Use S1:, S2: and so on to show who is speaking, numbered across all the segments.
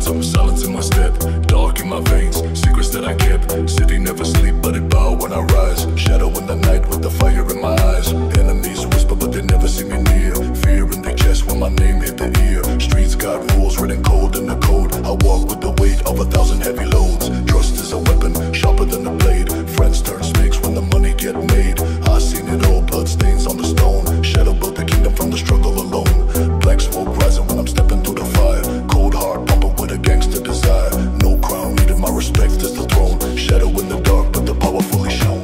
S1: phantom, silence in my step, dark in my veins, secrets that I kept. City never sleep, but it bow when I rise. Shadow in the night with the fire in my eyes. Enemies whisper, but they never see me near. Fear in their chest when my name hit the ear. Streets got rules written cold in the code. I walk with the weight of 1,000 heavy loads. Trust is a weapon, sharper than a blade. Friends turn snakes when the money get made. I seen it all, blood stains on the stone. Shadow built the kingdom from the struggle alone. Black smoke rising when I'm stepping through the fire. Cold heart pumping with a gangster desire. No crown needed, my respect is the throne. Shadow in the dark, but the power fully shown.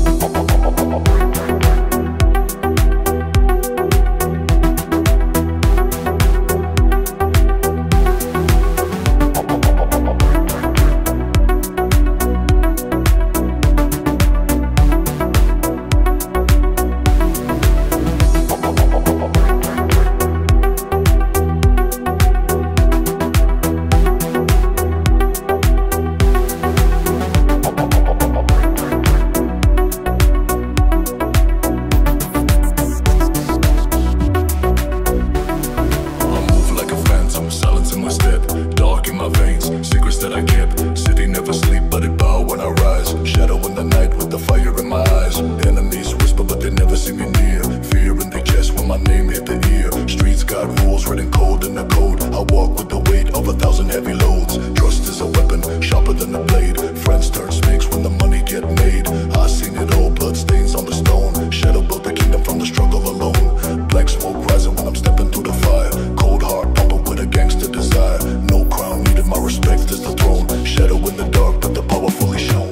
S1: That I kept. City never sleep, but it bow when I rise. Shadow in the night with the fire in my eyes. Enemies whisper, but they never see me near. Fear in their chest when my name hit the ear. Streets got rules written cold in the code. I walk with the weight of 1,000 heavy loads. Trust is a weapon, sharper than a blade. Friends turn snakes when the money get made. I seen it all, blood stains on the stone. Shadow built the kingdom from the struggle alone. Black smoke rising when I'm stepping through the fire. Cold heart pumping with a gangster desire. No crown needed, my respect is the throne. Shadow in the dark, but the power fully shown.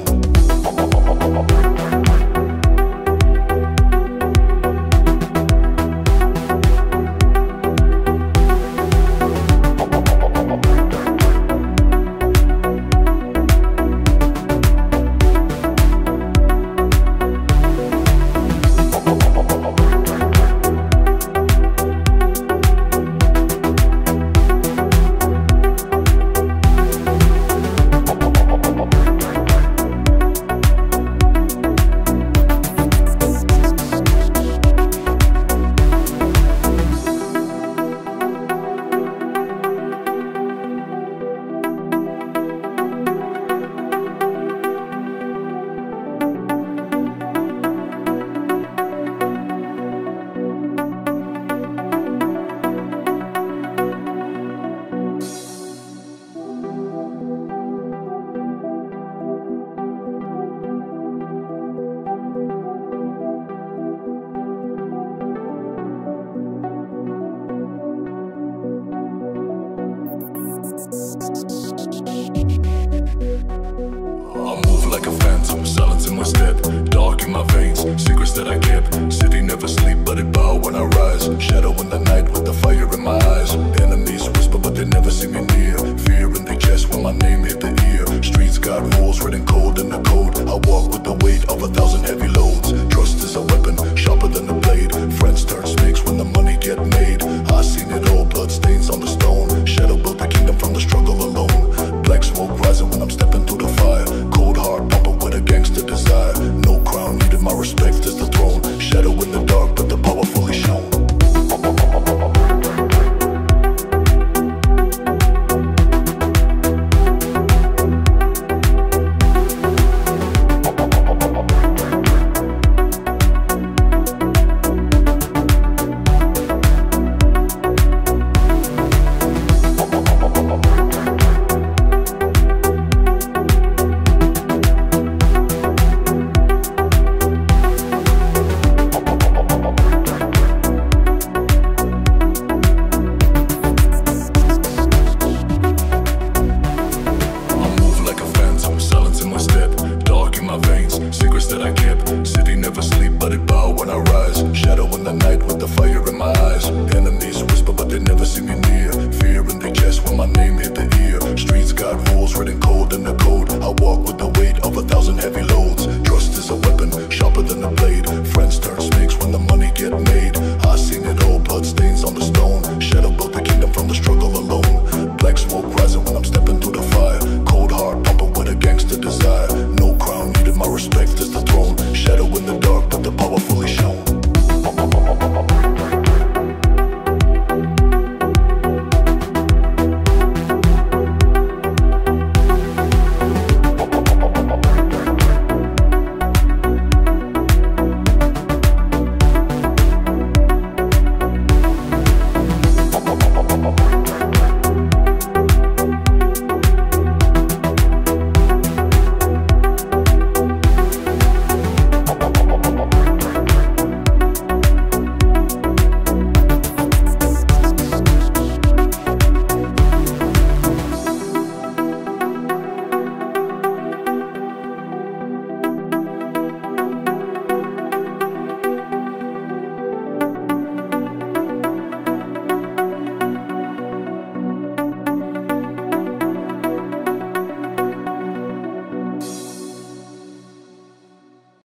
S1: I move like a phantom, silence in my step, dark in my veins, secrets that I kept. City never sleep, but it bow when I rise. Shadow in